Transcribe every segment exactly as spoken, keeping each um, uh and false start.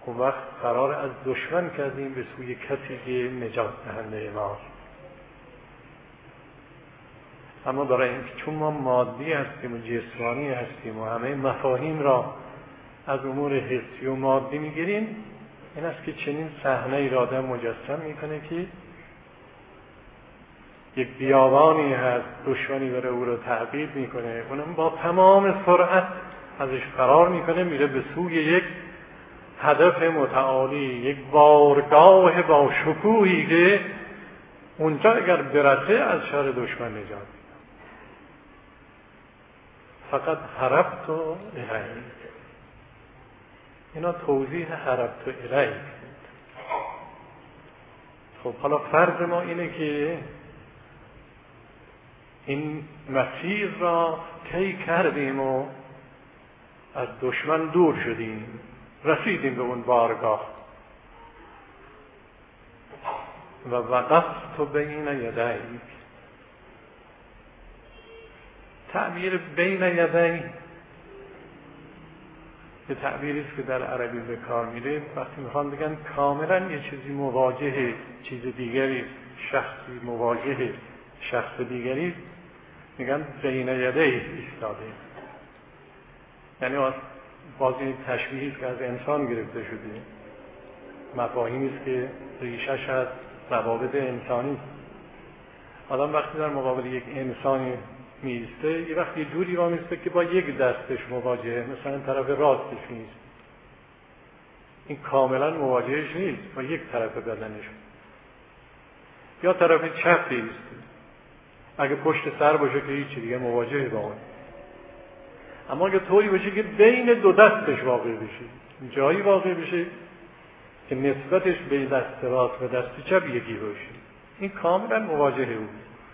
اون وقت قرار از دشمن کردیم به سوی کسی که نجات دهنده ماست. اما برای اینکه چون ما مادی هستیم و جسمانی هستیم و همه مفاهیم را از امور حسی و مادی میگیریم، این است که چنین صحنه ای را آدم مجسم میکنه که یک بیابانی هست، دشمنی داره او را تعقیب میکنه، اونم با تمام سرعت ازش فرار میکنه، میره به سوی یک هدف متعالی، یک بارگاه با شکوهی که اونجا اگر برسه از شر دشمن نجات میده. فقط هربت الیه. اینا توضیح هربت الیه. خب حالا فرض ما اینه که این مسیر را طی کردیم و از دشمن دور شدیم، رسیدیم به اون بارگاه و وقفت بین یدیک. تعبیر بین یدیک یه تعبیری است که در عربی به کار میره وقتی میخوان بگن کاملا یه چیزی مواجه چیز دیگری، شخصی مواجه شخص دیگری، میگن بین یدیک ایستاده. یعنی باز این تشبیهی است که از انسان گرفته شده، مفاهیمی است که ریشش از روابط انسانی. آدم وقتی در مقابل یک انسانی میسته، یه وقتی جوری را میسته که با یک دستش مواجهه، مثلا طرف راستش نیست، این کاملا مواجهش نیست با یک طرف بدنش، یا طرف چپ ایسته، اگه پشت سر باشه که هیچ دیگه مواجهه با اون. اما اگه طوری باشه که بین دو دستش واقع بشه، جایی واقع بشه که نسبتش به دست راست و دست چپ یکی باشه، این کاملا مواجهه او.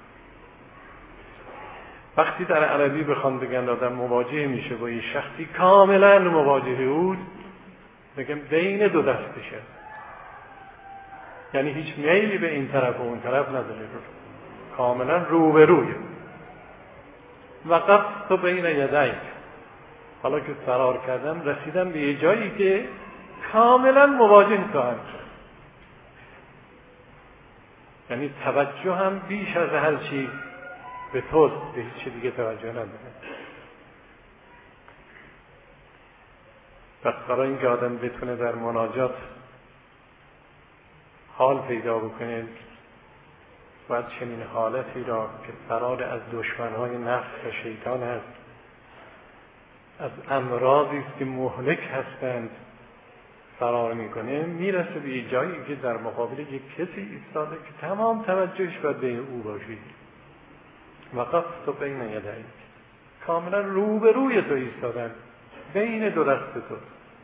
وقتی در عربی بخوان بگن آدم مواجه میشه با یه شخصی کاملا مواجه او، بگن بین دو دستشه، یعنی هیچ میلی به این طرف و اون طرف نداره، کاملا روبروی. وقفت بین یدیک، حالا که فرار کردم رسیدم به یه جایی که کاملا مواجه خواهم شد، یعنی توجه هم بیش از هر چی به توست، به هیچ دیگه توجه نداره. پس برای اینکه آدم بتونه در مناجات حال پیدا بکنه، باید چنین حالتی را که فرار از دشمنهای نفس و شیطان هست، از امراضی است که مهلک هستند فرار میکنه، میرسه به یه جایی که در مقابل یک کسی ایستاده که تمام توجهش باید به او باشه. وقفت بین یدیک، کاملا روبروی تو ایستادن، بین دو دست تو.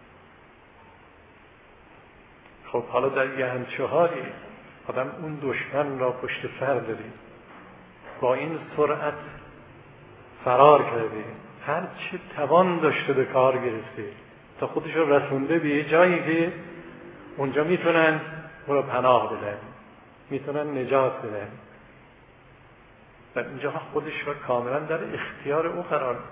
خب حالا در یه همچه حالی آدم اون دشمن را پشت سر داره، با این سرعت فرار کرده، هر چه توان داشته به کار گرفته تا خودش رو رسونده به یه جایی که اونجا میتونن او را پناه بدن، میتونن نجات بدن، و اینجا خودش را کاملا در اختیار او قرار داد.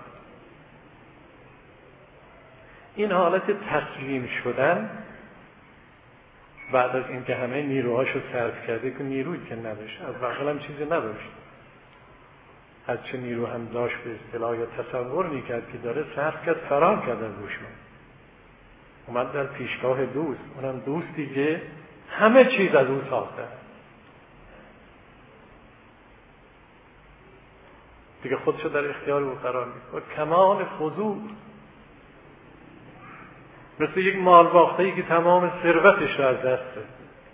این حالت تسلیم شدن بعد از اینکه همه نیروهاشو صرف کرده، که نیرویی که نداشت، از بغل هم چیزی نداشت، هر چه نیرو هم داشت به اصطلاح یا تصور میکرد که داره صرف کرد، فرار کرد از دشمن، اومد در پیشگاه دوست، اونم دوستی که همه چیز از او ساخته، دیگه خودشو در اختیار او قرار میده، کمال خضوع، مثل یک مالباخته‌ای که تمام ثروتش را از دست داد،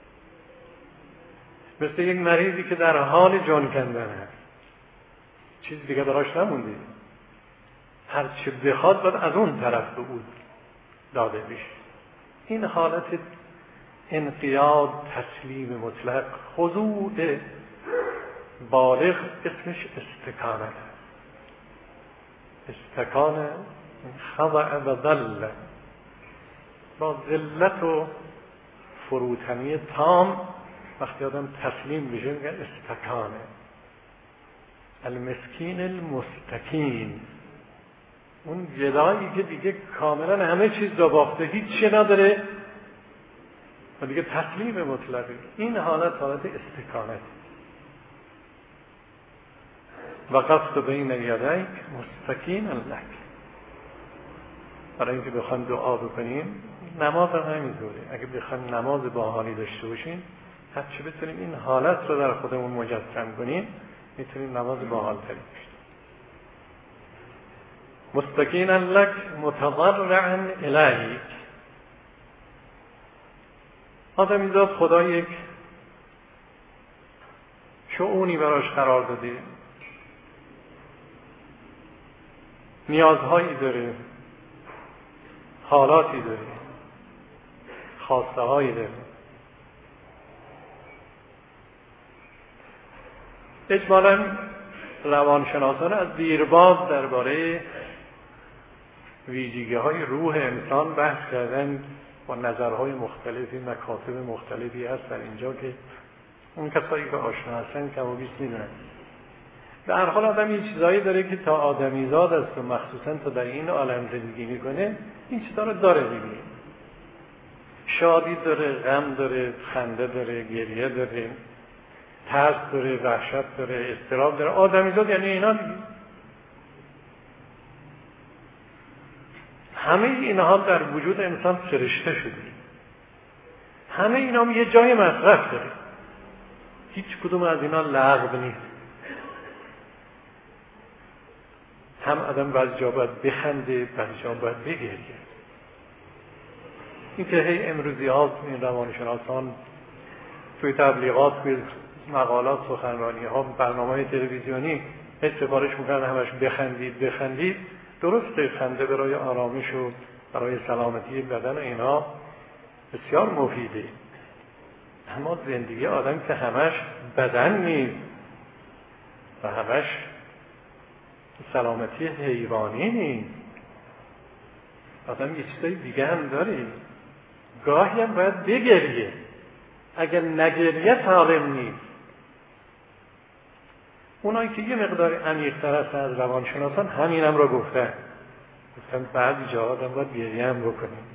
مثل یک مریضی که در حال جان کندن هست، چیز دیگه براش نمونده، هر چه بخواد باید از اون طرف به او داده بشه. این حالت انقیاد، تسلیم مطلق، خضوع بالغ، اسمش استکانه. استکانه خضع و ذل، با ذلت و فروتنی تام وقتی آدم تسلیم بشه میگن استکانه. المسکین المستکین، اون گدایی که دیگه کاملا همه چیز را باخته، هیچ چی نداره و دیگه تسلیم مطلقه. این حالت حالت استکانت و قصد بین یدیک مستکین لک. برای اینکه بخوایم دعا بکنیم، نماز هم همینطوره. اگه بخوایم نماز با حالی داشته باشیم، هرچی بتونیم این حالت رو در خودمون مجسم کنیم، میتونیم نماز با حال تری باشیم. مستکینا لک متضرعا الیک. آدمیزاد خدا یک شؤونی براش قرار داده، نیازهایی داره، حالاتی داره، خواسته هایی داره. اجمالاً روانشناسان از دیرباز درباره ویژگی های روح انسان بحث کردن، با نظرهای مختلفی، مکاتب مختلفی هست در اینجا که اون کسایی که آشنا هستن کم و بیش میدونن. به هر حال آدم این چیزایی داره که تا آدمیزاد است و مخصوصا تا در این عالم زندگی میکنه این چیزا رو داره دیگه. شادی داره، غم داره، خنده داره، گریه داره، ترس داره، وحشت داره، اضطراب داره. آدمیزاد یعنی اینا دیگه. همه اینها در وجود انسان سرشته شده. همه اینا هم یه جای مصرف داره. هیچ کدوم از اینا لغو نیست. هم آدم بعضی جا باید بخنده، بعضی جا باید بگریه. این که هی امروزی ها این روانشناسان توی تبلیغات، توی مقالات، سخنرانی ها، برنامه تلویزیونی هی سفارش میکنن همش بخندید بخندید. درسته، خنده برای آرامش و برای سلامتی بدن اینا بسیار مفیده، اما زندگی آدم که همش بدن نیست و همش سلامتی حیوانی نیست. آدم یه چیزای دیگه هم داره. گاهی هم باید بگریه. اگر نگریه سالم نیست. اونایی که یه مقدار عمیق‌تر هستن از روانشناسان همینم رو گفتن. گفتن بعضی جاها آدم باید گریه هم بکنیم.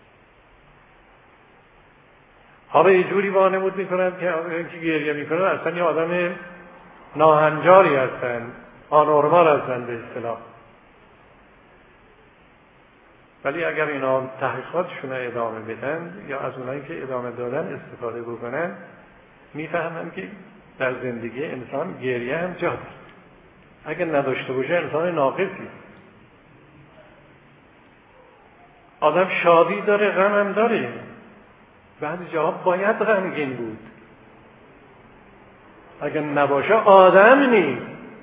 حالا یه جوری وانمود میکنن که که گریه میکنن اصلا یه آدم ناهنجاری هستن، آنورمال هستن به اصطلاح. ولی اگر اینا تحقیقاتشون رو ادامه بدن یا از اونایی که ادامه دادن استفاده بکنن، میفهمن که در زندگی انسان گریه هم جا داره. اگر نداشته باشه انسان ناقصی. آدم شادی داره، غم هم داره. بعضی جاها باید غمگین بود. اگر نباشه آدم نیست.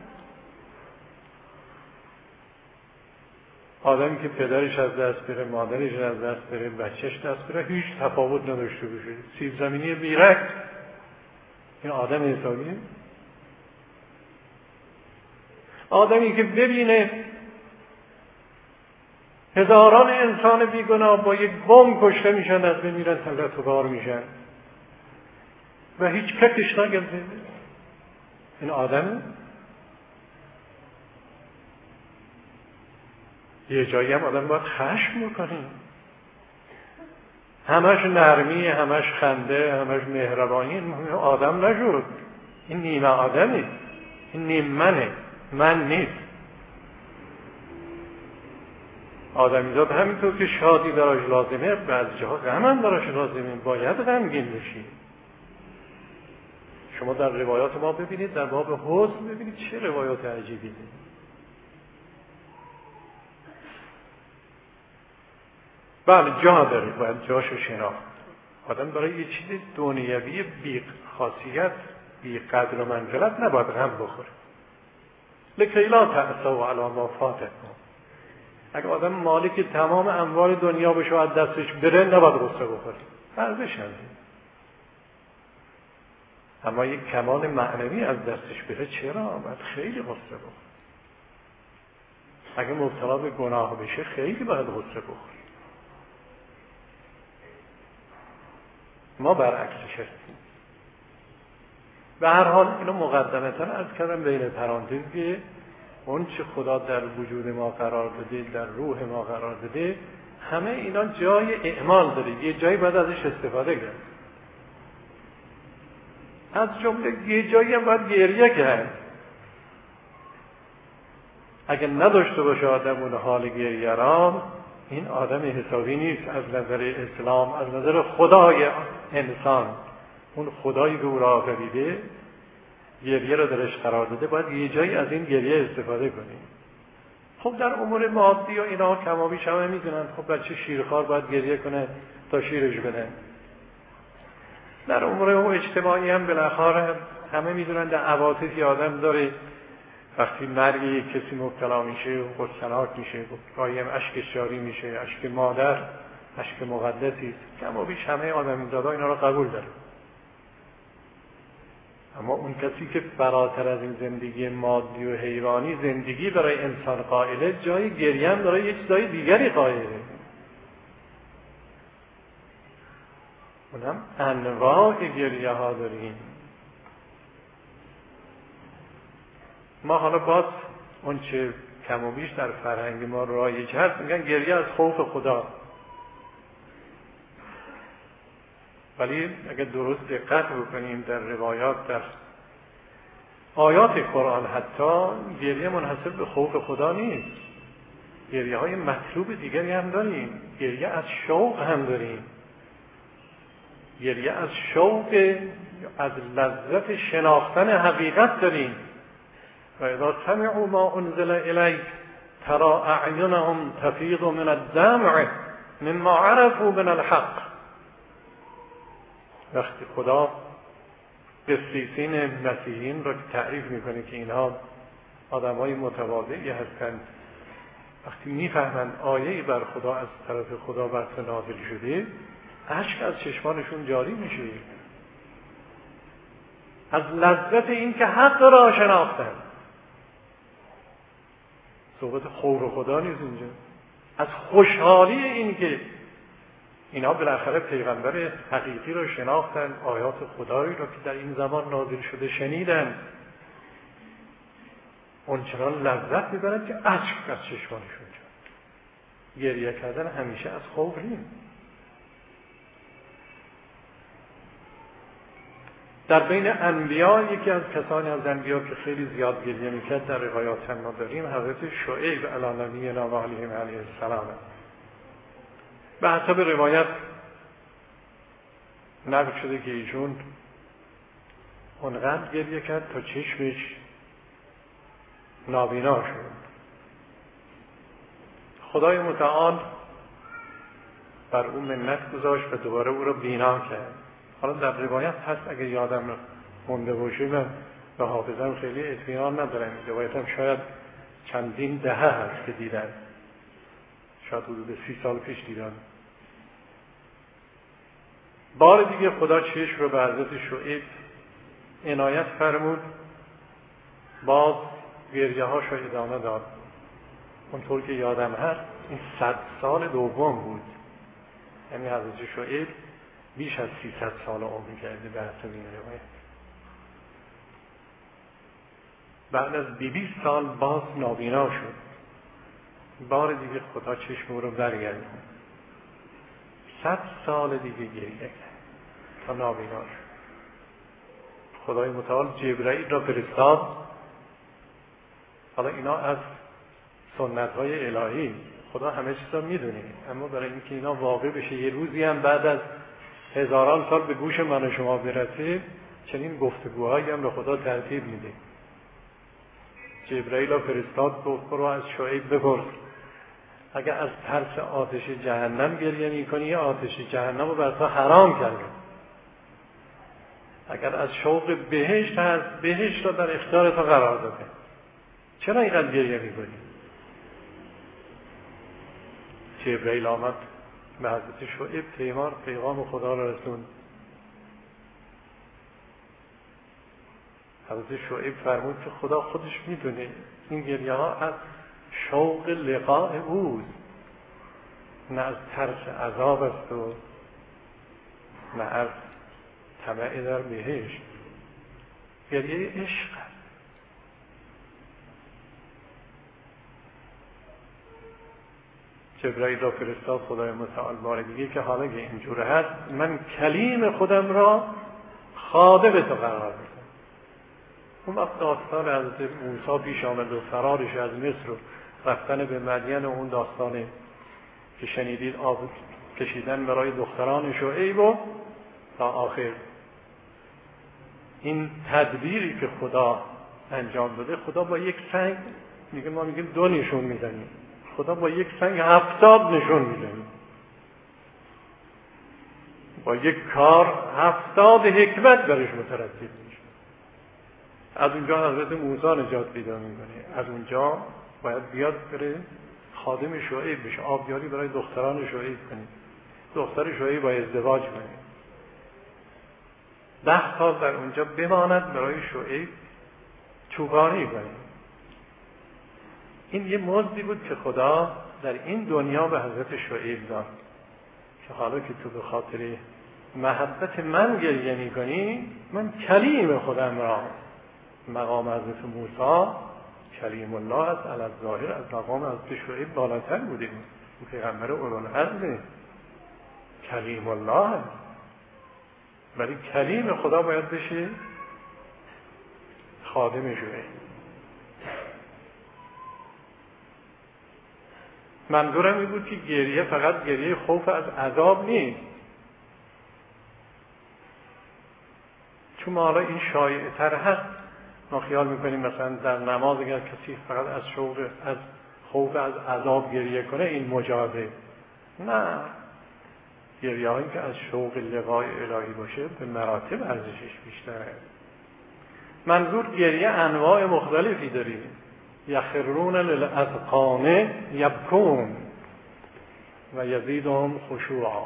آدمی که پدرش از دست بره، مادرش از دست بره، بچهش دست بره، هیچ تفاوت نداشته باشه. سیب زمینی بیرک، این آدم حسابیه؟ آدمی که ببینه هزاران انسان بیگناه با یک بمب کشته میشن، از بین میرن، تلت و بار میشن و هیچ کتش نگرده، این آدمه؟ یه جایی هم آدم باید خشم بکنه. همش نرمی، همش خنده، همش مهربانی. این آدم نشد. این نیمه آدمی، این نیم منه، من نیست. آدمیزاد همینطور که شادی براش لازمه، بعضی جاها غم هم براش لازمه. باید غمگین بشی. شما در روایات ما ببینید، در باب حزن ببینید چه روایات عجیبی دید. بله جا داره، باید جاشو شناخت. آدم برای یه چیز دنیوی بی خاصیت، بی قدر و منزلت نباید غم بخوره. لکی لا تأسوا علی ما فاتکم. اگه آدم مالک تمام اموال دنیا بشه و از دستش بره، نباید غصه بخوره. فرضش هم. اما یک کمال معنوی از دستش بره چرا؟ باید خیلی غصه بخوره. اگه مبتلا به گناه بشه خیلی باید غصه بخوره. ما برعکسش هستیم. به هر حال اینو مقدمتاً عرض کردم بین پرانتز که اون چه خدا در وجود ما قرار داده، در روح ما قرار داده، همه اینا جای اعمال داره. یه جایی باید ازش استفاده کرد. از جمله یه جایی هم باید گریه کرد. اگه نداشته باشه آدم اون حال گریه را، این آدم حسابی نیست از نظر اسلام، از نظر خدای انسان. اون خدایی که او را آفریده گریه را درش قرار داده، باید یه جایی از این گریه استفاده کنیم. خب در امور مادی و اینا کمابیش همه میدونن، خب بچه شیرخوار باید گریه کنه تا شیرش بدن. در امور اجتماعی هم بالاخره همه میدونن در عواطفی آدم داره، وقتی مرگ یک کسی مبتلا میشه و غصه‌ناک میشه، گاهی هم اشکش جاری میشه، اشک مادر اشک مقدسی است. کمابیش همه آدمیزادا اینا رو قبول داره. اما اون کسی که فراتر از این زندگی مادی و حیوانی زندگی برای انسان قائله، جای گریه هم برای یک چیزای دیگری قائله. اونم انواع گریه ها داریم. ما حالا باز اون چه کم و بیش در فرهنگ ما رایج هست میگن گریه از خوف خدا. ولی اگر درست دقت بکنیم در روایات، در آیات قرآن، حتی گریه منحصر به خوف خدا نیست. گریه های مطلوب دیگری هم داریم. گریه از شوق هم داریم. گریه از شوق، از لذت شناختن حقیقت داریم. و اذا سمعوا ما انزل الیک ترى اعینهم تفیض من الدمع مما عرفوا من الحق. وقتی خدا قسیسین مسیحیین را تعریف میکنه که اینها آدمای متواضعی هستند، وقتی میفهمند آیه‌ای بر خدا از طرف خدا بر نازل شده، اشک از چشمانشون جاری میشه، از لذت این که حق را شناختن. صحبت خوف خدا نیست اینجا، از خوشحالی این که اینا بالاخره پیغمبر حقیقی رو شناختن، آیات خدایی رو که در این زمان نازل شده شنیدن، اونچنان لذت میبرن که اشک از چشمانشون جا. گریه کردن همیشه از خوف نیست. در بین انبیا یکی از کسانی از انبیا که خیلی زیاد گریه میکرد در روایات ما داریم، حضرت شعیب علی نبینا و علیه علیه السلام. به حسب روایت نقل شده که ایشون اونقدر گریه کرد تا چشمش نابینا شد. خدای متعال بر او منت گذاشت و دوباره او را بینا کرد. حالا در روایت هست، اگر یادم مونده باشه، من به حافظم خیلی اطمینان ندارم، روایتم شاید چندین دهه هست که دیدن، شاید حدود سی سال پیش دیدن. بار دیگه خدا چشم رو به حضرت شعیب عنایت فرمود، باز گریه هاش رو ادامه داد. اونطور که یادم هست این صد سال دوم بود، یعنی حضرت شعیب بیش از سیصد سال عمر کرده به حسب این روایت. بعد از بیست سال باز نابینا شد. بار دیگه خدا چشم رو برگردوند. صد سال دیگه گریه کرد تا نابینا شد. خدای متعال جبرائیل را فرستاد. حالا اینا از سنت‌های الهی، خدا همه چیز را میدونه، اما برای اینکه اینا واقع بشه یه روزی هم بعد از هزاران سال به گوش من و شما برسه، چنین گفتگوهایی هم به خدا ترتیب میده. جبرائیل را فرستاد، گفت برو از شعیب بپرس اگر از ترس آتش جهنم گریه میکنی، آتش جهنم رو بر تو حرام کرده. اگر از شوق بهشت هست، بهشت را در اختیار تو قرار داده، چرا اینقدر گریه میکنی؟ جبرائیل آمد به حضرت شعیب پیمان پیغام خدا را رسوند. حضرت شعیب فرمود که خدا خودش میدونه این گریه ها از شوق لقاء اوست، نه از ترس عذاب است و نه از طمع در بهشت. گریه عشق است. جبرائیل را فرستاد خدای متعال بار دیگه که حالا که اینجوره هست، من کلیم خودم را خادم تو قرار میدم. اون وقت داستان حضرت موسی پیش آمد و فرارش از مصر و رفتن به مدین و اون داستان که شنیدید آب کشیدن برای دختران شعیب و تا آخر. این تدبیری که خدا انجام داده، خدا با یک سنگ، میگه ما میگیم دو نشون میزنیم، خدا با یک سنگ هفتاد نشون میزنیم. با یک کار هفتاد حکمت برش مترتب میشه. از اونجا حضرت موسی نجات پیدا میکنه، از اونجا باید بیاد بره خادم شعیب بشه، آبیاری برای دختران شعیب کنه، دختر شعیب با ازدواج کنه، ده سال در اونجا بماند برای شعیب چوگانی کنه. این یه مزدی بود که خدا در این دنیا به حضرت شعیب داد که حالا که تو به خاطر محبت من گریه میکنی، من کلیم خودم را، مقام حضرت موسی کلیم الله است، علی الظاهر از مقام حضرت شعیب بالاتر بوده، این پیغمبر اولوالعزم کلیم الله است، ولی کلیم خدا باید بشه خادم شعیب. منظورم این بود که گریه فقط گریه خوف از عذاب نیست، چون ما حالا این شایعه تر هست، ما خیال میکنیم مثلا در نماز اگر کسی فقط از شوق از خوف از عذاب گریه کنه این مجازه. نه، گریه هایی که از شوق لقای الهی باشه به مراتب ارزشش بیشتره. منظور گریه انواع مختلفی داریم. یخرون للاذقان یبکون و یزیدهم خشوعا.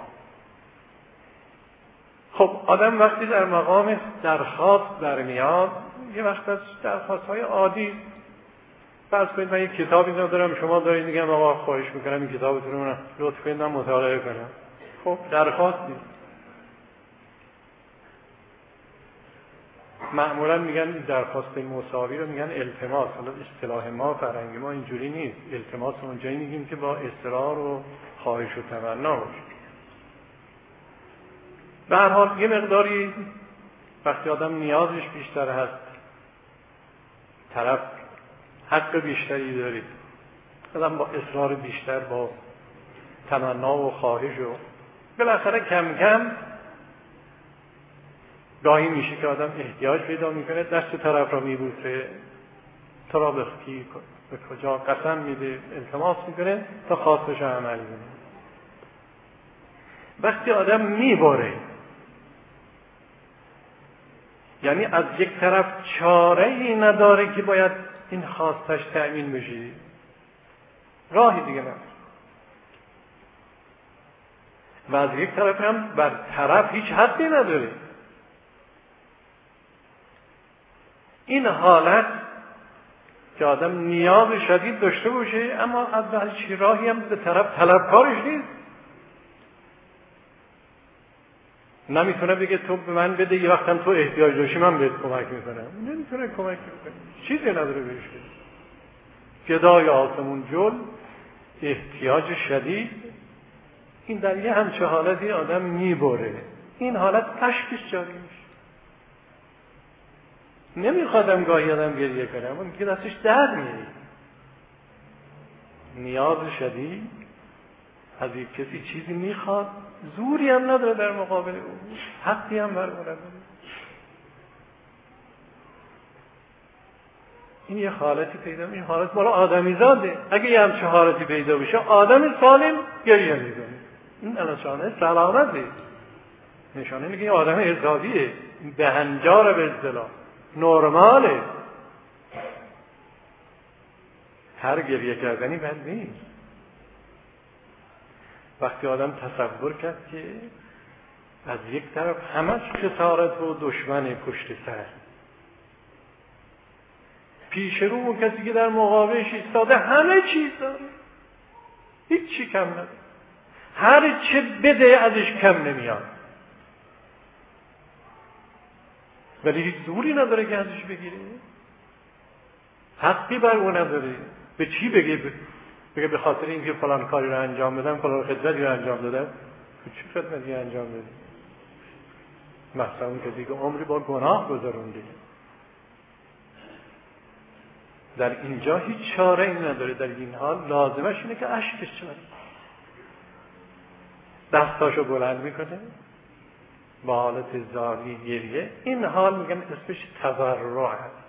خب آدم وقتی در مقام درخواست در میاد، یه وقت از درخواست‌های عادی، فرض کنید من یک کتابی دارم، شما دارید میگم آقا خواهش میکنم این کتابتون رو لطف کنید من مطالعه کنم. خب درخواست نیست. معمولا میگن درخواست مساوی رو میگن التماس. حالا اصطلاح ما فرهنگ ما اینجوری نیست. التماس اونجایی میگیم که با اصرار و خواهش و تمنا باشه. به هر حال یه مقداری وقتی آدم نیازش بیشتر هست، طرف حق بیشتری داره، آدم با اصرار بیشتر، با تمنا و خواهش و بالاخره کم کم گاهی میشه که آدم احتیاج پیدا میکنه، دست طرف را میبوسه، تو را بخکی به کجا قسم میده، التماس میکنه تا خواستش عمل کنه. وقتی آدم میبره، یعنی از یک طرف چاره ای نداره که باید این خواستش تأمین بشه، راهی دیگه نداره، و از یک طرف هم بر طرف هیچ حدی نداره. این حالت که آدم نیاز شدید داشته باشه اما از هیچ راهی هم به طرف طلبکارش نیست، نمیتونه بگه تو به من بده، یه وقتم تو احتیاج داشتی من بهت کمک میکنم، نمیتونه کمک میکنه، چیزی نداره بهش بده. گدای آسمون جل، احتیاج شدید، این در یه همچه حالتی آدم میبره، این حالت اشکش جاری میشه. نمیخوادم گاهی آدم گریه کنه، اما که دستش درد میره. نیاز شدید از یک کسی چیزی میخواد، زوری هم نداره در مقابل او، حقی هم بر او نداره. این یه حالتی پیدا میشه، این حالت مال آدمی زاده. اگه یه همچه حالتی پیدا بشه آدم سالم گریه میکنه، این نشانه سلامته، نشانه اینه که این آدم حسابیه، بهنجار به اصطلاح نرماله. هر گریه کردنی بد نیست. وقتی آدم تصور کرد که از یک طرف همش خسارت و دشمن پشت سر، پیش رو اون کسی که در مقابلش ایستاده همه چیز داره، هیچ چی کم نداره، هر چه بده ازش کم نمیاد، ولی هیچ زوری نداره که ازش بگیره، حقی بر اون نداره. به چی بگه؟ بگه به خاطر اینکه فلان کاری رو انجام بدم، فلان خدمتی رو انجام دادم، چه خدمتی انجام دادی؟ مثلا اون کسی که عمری با گناه گذرونده، در اینجا هیچ چاره ای نداره. در این حال لازمش اینه که اشکش چاره، دستاشو بلند میکنه با حالت زاری گریه. این حال میگن اسمش تضرع هست.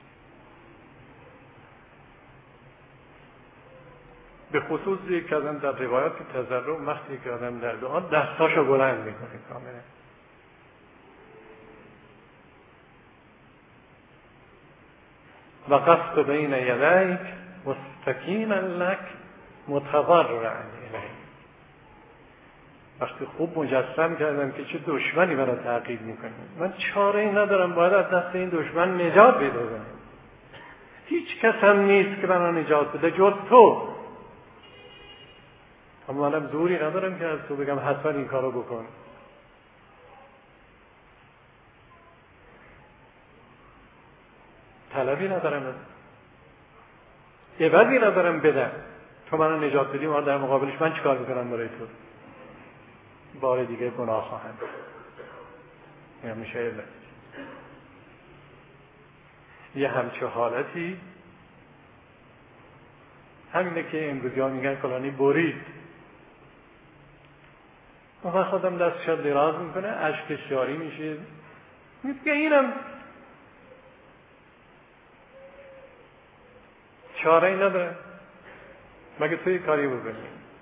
به خصوص یک آدم در روایات تضرع وقتی که آدم در دعا دستاشو بلند میکنه کاملا. و قصد بین یدیک مستکینا لک متضرعا الیک. وقتی خوب مجسم کردم که چه دشمنی منو تعقیب میکنه، من چاره ای ندارم، باید از دست این دشمن نجات پیدا کنم. هیچ کس هم نیست که منو نجات بده جز تو. اما منم دوری ندارم که از تو بگم حتما این کارو بکن. طلبی ندارم، عوضی ندارم بدم. تو منو نجات بدی، ما در مقابلش من چیکار میکنم برای تو؟ بار دیگه گناه خواهم. این میشه علت. یه همچه حالتی همینه که امروزی ها میگن فلانی برید. و خودم دستش دراز میکنه، اشکش جاری میشه، میگه اینم چاره ای نداره، مگه توی کاری بکنی.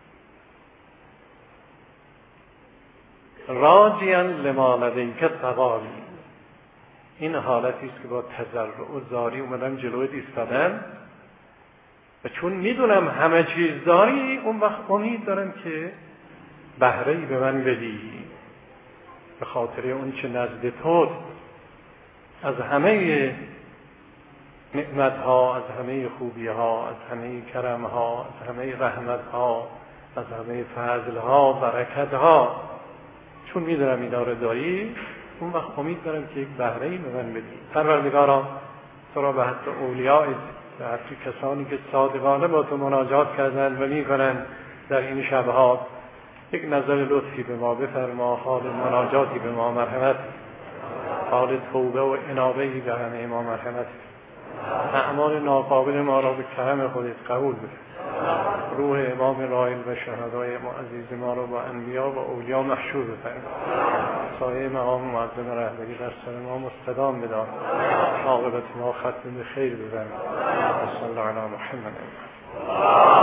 راجیاً لما لدیک ثوابی. این حالتی است که با تضرع و زاری اومدم جلوی ایستادم و چون میدونم همه چیز داری، اون وقت امید دارم که بهره‌ای به من بدی به خاطر اون چه نزد توست از همه نعمت‌ها، از همه خوبی‌ها، از همه کرم‌ها، از همه رحمت‌ها، از همه فضل‌ها، برکت‌ها. چون میدونم اینا رو داری، اون وقت امید دارم که یک بهره‌ای به من بدی. پروردگارا تو را به حق اولیاء، به حق کسانی که صادقانه با تو مناجات کردند و میکنند در این شبها، یک نظر لطفی به ما بفرما، حال مناجاتی به ما مرحمت، حال توبه و انابه‌ای به همه ما مرحمت، اعمال ناقابل ما را به کرم خودت قبول بده. روح امام رایل و شهدای معزز ما را با انبیا و اولیاء محشور بفرما. سایه مقام معظم رهبری در سر ما مستدام بدار. عاقبت ما ختم به خیر بزن. صلی الله علی محمد.